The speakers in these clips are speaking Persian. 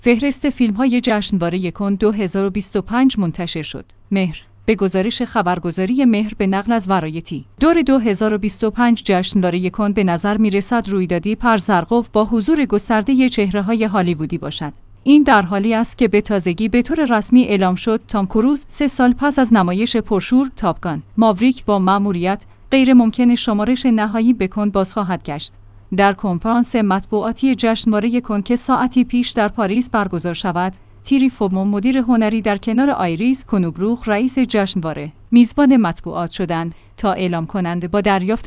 فهرست فیلم‌های جشنواره کن 2025 منتشر شد. مهر به گزارش خبرگزاری مهر به نقل از ورایتی، دور 2025 جشنواره کن به نظر می‌رسد رویدادی پرزرقوف با حضور گسترده چهره‌های هالیوودی باشد. این در حالی است که به تازگی به طور رسمی اعلام شد تام کروز 3 سال پس از نمایش پرشور تاپ گان ماوریک با مأموریت غیر ممکن شمارش نهایی به کن باز خواهد گشت. در کنفرانس مطبوعاتی جشنواره کن که ساعتی پیش در پاریس برگزار شود، تیری فومو مدیر هنری در کنار آیریس کنوبروخ رئیس جشنواره میزبان مطبوعات شدند تا اعلام کنند با دریافت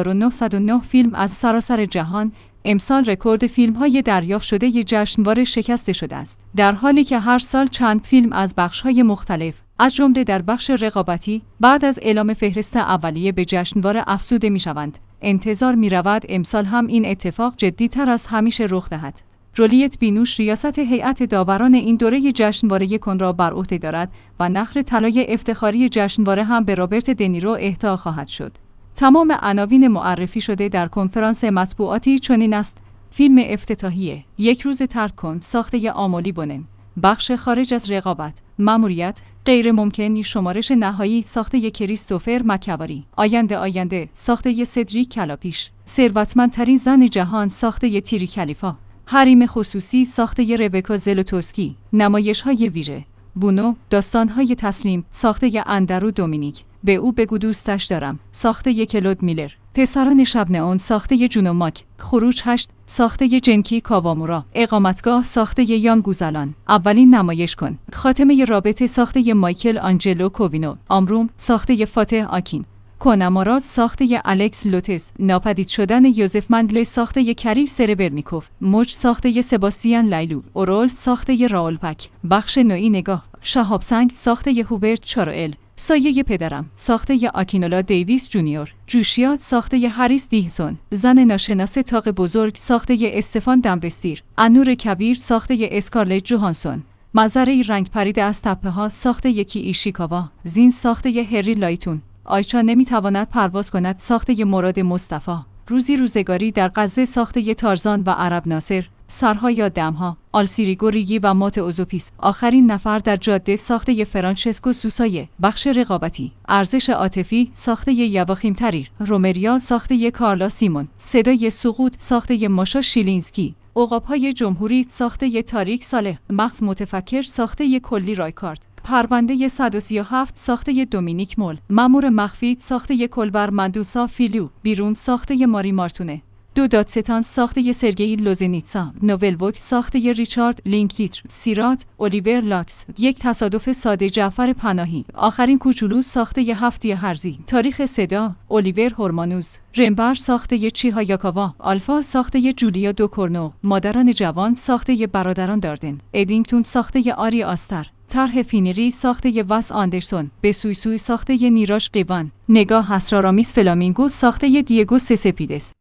2909 فیلم از سراسر جهان امسال رکورد فیلم‌های دریافت شده ی جشنواره شکسته شده است، در حالی که هر سال چند فیلم از بخش‌های مختلف از جمله در بخش رقابتی بعد از اعلام فهرست اولیه به جشنواره افزوده می‌شوند. انتظار می‌رود امسال هم این اتفاق جدی‌تر از همیشه رخ دهد. جولیت بینوش ریاست هیئت داوران این دوره جشنواره کن را بر عهده دارد و نخل طلای افتخاری جشنواره هم به رابرت دنیرو اهدا خواهد شد. تمام عناوین معرفی شده در کنفرانس مطبوعاتی چنین است: فیلم افتتاحیه، یک روز ترک کن، ساخته آمولی بونن، بخش خارج از رقابت، مأموریت غیر ممکن، شمارش نهایی ساخته کریستوفر مک‌اواری، آینده ساخته سدریک کلاپیش، ثروتمندترین زن جهان ساخته تیری کلیفا، حریم خصوصی ساخته ربکا زلوتوسکی، نمایش‌های ویژه، بونو داستان‌های تسلیم ساخته اندرو دومینیک، به او بگو دوستش دارم ساخته کلود میلر، پسران شب نئون ساخته جونو ماک، خروج 8 ساخته جنکی کاوامورا، اقامتگاه ساخته یان گوزالان، اولین نمایش کن، خاتمه رابطه ساخته مایکل آنجلو کووینو، آمروم ساخته فاتح آکین، کوناماراد ساخته الکس لوتس، ناپدید شدن یوزف مندل ساخته کری سربرنیکوف، موج ساخته سباستیان لیلو، اورول ساخته راول پک، بخش نوعی نگاه، شهاب سنگ ساخته هوبرت چاروئل، سایه پدرم ساخته آکینولا دیویس جونیور، جوشیات ساخته هریس دیهسون، زن ناشناس تاق بزرگ ساخته استفان دمبستیر، انور کبیر ساخته اسکارلت جوهانسون، منظره رنگ پریده از تپه ها ساخته یکی ایشیکاوا، زین ساخته هری لایتون، آیچا نمیتواند پرواز کند ساخته مراد مصطفی، روزی روزگاری در غزه ساخته تارزان و عرب ناصر، سرها یا دمها، آلسیریگو ریگی و مات اوزوپیس، آخرین نفر در جاده ساخته فرانچسکو سوسایه، بخش رقابتی، ارزش عاطفی ساخته یواخیم تریر، رومریا ساخته کارلا سیمون، صدای سقوط ساخته ماشا شیلینسکی، عقاب‌های جمهوری ساخته تاریک صالح، مغز متفکر ساخته کلی رایکارد، پرونده 137 ساخته دومینیک مول، مأمور مخفی ساخته کلبر مندوسا فیلیو، بیرون ساخته ماری مارتونه، دو دادستان ساخته سرگئی لوزنیتسا، نوول ووک ساخته ریچارد لینکلیتر، سیرات اولیور لاکس، یک تصادف ساده جعفر پناهی، آخرین کوچولو ساخته هفتی هرزی، تاریخ صدا اولیور هورمانوز، رمبر ساخته چیها یاکاوا، آلفا ساخته جولیا دوکورنو، مادران جوان ساخته برادران داردن، ادینگتون ساخته آری آستر، طرح فینیری ساخته وس آندرسون، به سوی سوی ساخته نیراش قیوان، نگاه اسرارآمیز فلامینگو ساخته دیگو سسپیدس.